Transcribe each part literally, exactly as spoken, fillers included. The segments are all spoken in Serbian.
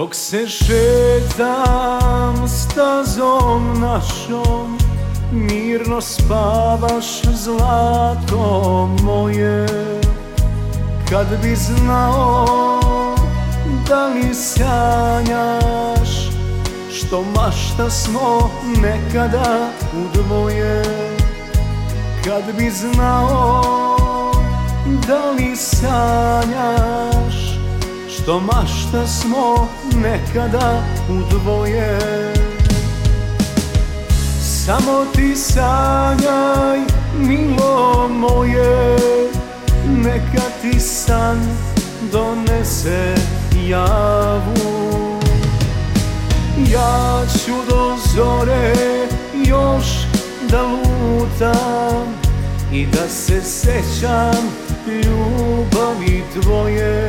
Dok se šetam stazom našom, mirno spavaš, zlato moje. Kad bi znao da li sanjaš, što mašta smo nekada u dvoje. Kad bi znao da li sanjaš, što mašta smo nekada u dvoje. Samo ti sanjaj, milo moje, neka ti san donese javu. Ja ću do zore još da lutam i da se sećam ljubavi tvoje.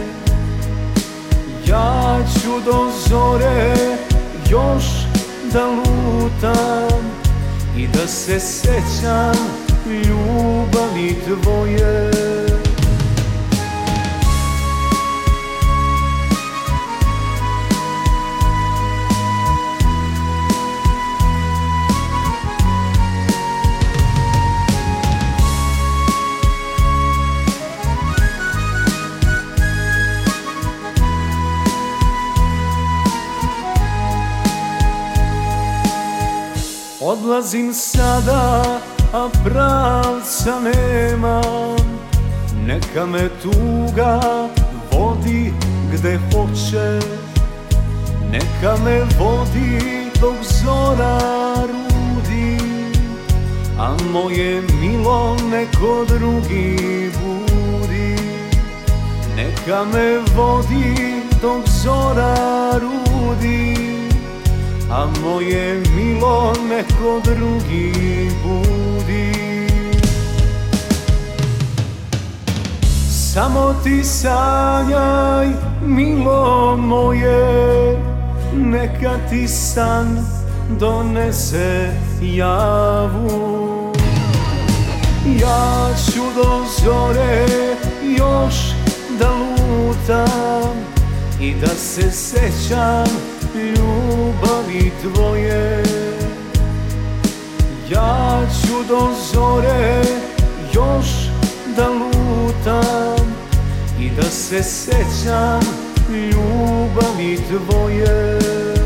Ja ću do zore još da lutam i da se sećam ljubavi tvoje. Odlazim sada, a pravca nemam. Neka me tuga vodi gde hoće, neka me vodi dok zora rudi, a moje milo neko drugi budi. Neka me vodi dok zora rudi, a moje milo neko drugi budi. Samo ti sanjaj, milo moje, neka ti san donese javu. Ja ću do zore još da lutam i da se sećam ljubavi tvoje. Ja ću do zore još da lutam i da se sećam ljubavi tvoje.